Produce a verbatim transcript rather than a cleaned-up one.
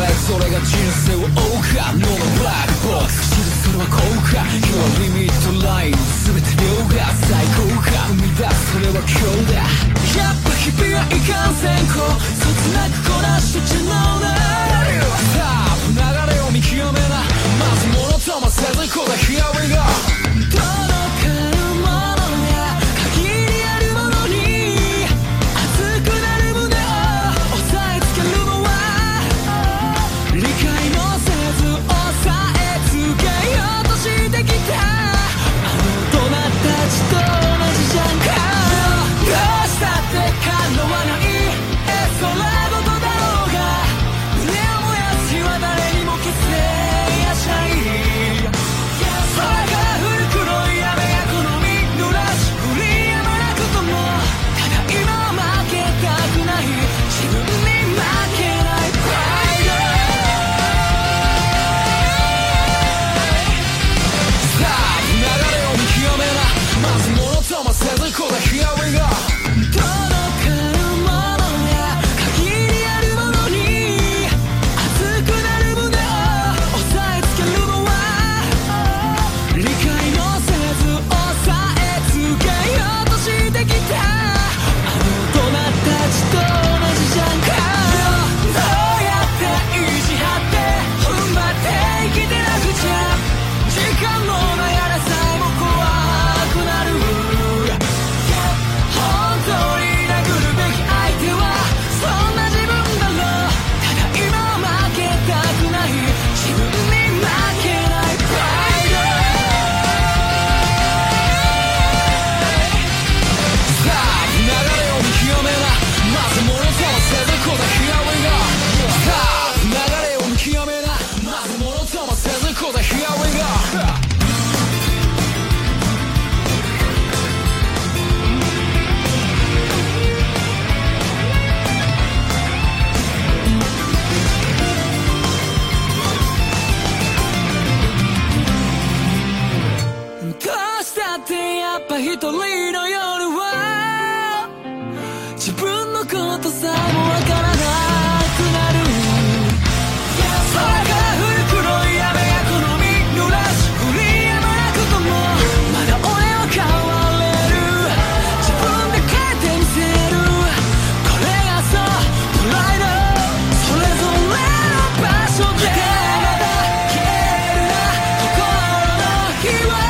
えそれが人生を追うか脳のブラックボックス知るそれは効果今日はリミットライン全て量が最高か生み出すそれは今日だやっぱ日々はいかんせんこそつなくこなしてちゃうねさあ流れを見極めなまず物ともせずこだ Here we go 届かぬものや限りあるものに熱くなる胸を押さえつけるのは理解もせず押さえつけようとしてきたあの大人たちと同じじゃんかどうしたって叶わないえそれごとだろうが胸を燃やしは誰にも消せやしないそれが古黒い雨が好み濡らし降りやまなくともただ今は負けたくない自分に負けないプライドさあ流れを見極めなまず物ともせずこだ Here we go 届かぬものや限りあるものに熱くなる胸を押さえつけるのは理解もせず押さえつけようとしてきたあの大人たちと同じじゃんかどうやって意地張って踏ん張って生きてなくちゃ時間の流れさえも怖くなる本当に殴るべき相手はそんな自分だろうただ今は負けたくない自分に負けないプライドさあ流れを見極めなまず物ともせずこだ Here we go さあ流れを見極めなまず物ともせずこだ Here we goどうしたってやっぱ一人の夜は自分のことさえもわからなくなるそれから古黒い雨が好み濡らし降りやまなくともまだ俺は変われる自分で変えてみせるこれがそうプライドそれぞれの場所でまだ消えるな心の火は